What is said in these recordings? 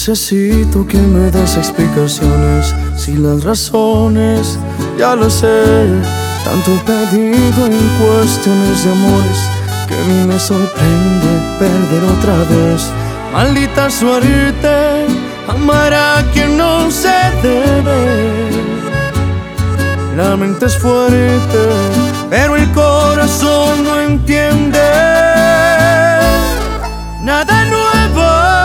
necesito que me des explicaciones, si las razones ya lo sé. Tanto perdido en cuestiones de amores que a mí me sorprende perder otra vez. Maldita suerte, amar a quien no se debe. La mente es fuerte, pero el corazón no entiende. Nada nuevo,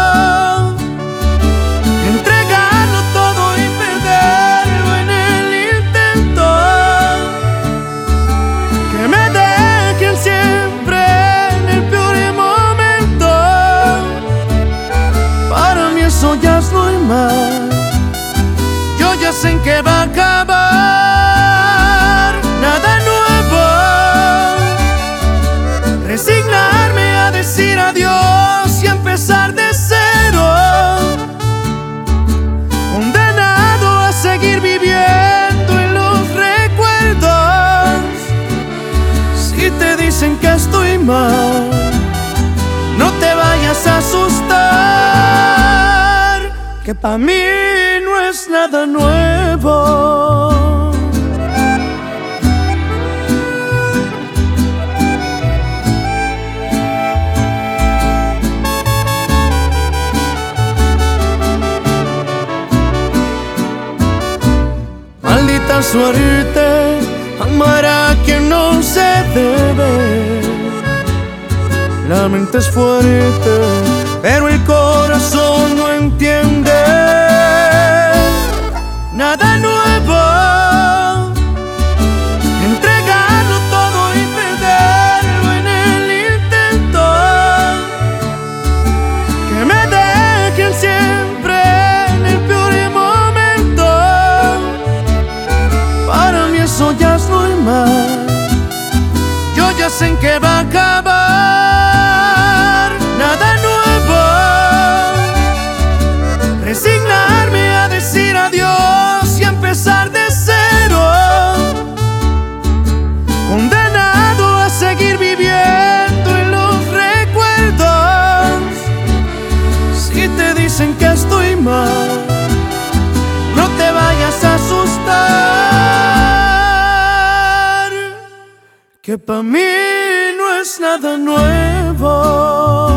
entregarlo todo y perderlo en el intento. Que me dejen siempre en el peor momento. Para mí eso ya es normal. Yo ya sé en qué va a acabar. Nada nuevo, resignarme a decir adiós y empezar de cero. Condenado a seguir viviendo en los recuerdos. Si te dicen que estoy mal, no te vayas a asustar, que para mí no es nada nuevo. Maldita suerte, amar a quien no se debe. La mente es fuerte, pero el corazón no entiende. Nada nuevo, entregarlo todo y perderlo en el intento. Que me dejen siempre en el peor momento. Para mí eso ya es normal. Yo ya sé en qué va a acabar. Nada nuevo, resignarme a decir adiós y empezar de cero. Condenado a seguir viviendo en los recuerdos. Si te dicen que estoy mal, no te vayas a asustar, que para mí no es nada nuevo.